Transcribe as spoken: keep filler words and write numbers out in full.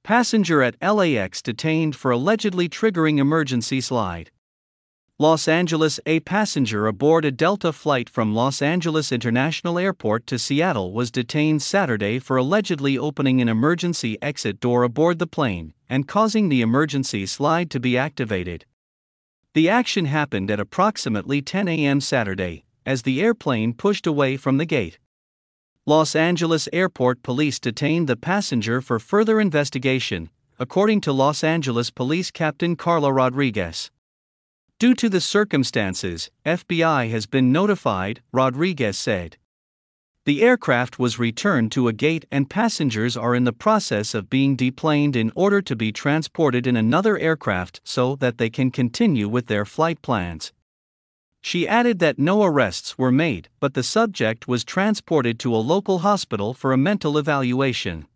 Passenger at L A X detained for allegedly triggering emergency slide. Los Angeles. A passenger aboard a Delta flight from Los Angeles International Airport to Seattle was detained Saturday for allegedly opening an emergency exit door aboard the plane and causing the emergency slide to be activated. The action happened at approximately ten a m Saturday, as the airplane pushed away from the gate. Los Angeles Airport Police detained the passenger for further investigation, according to Los Angeles Police Captain Carla Rodriguez. Due to the circumstances, F B I has been notified, Rodriguez said. The aircraft was returned to a gate and passengers are in the process of being deplaned in order to be transported in another aircraft so that they can continue with their flight plans. She added that no arrests were made, but the subject was transported to a local hospital for a mental evaluation.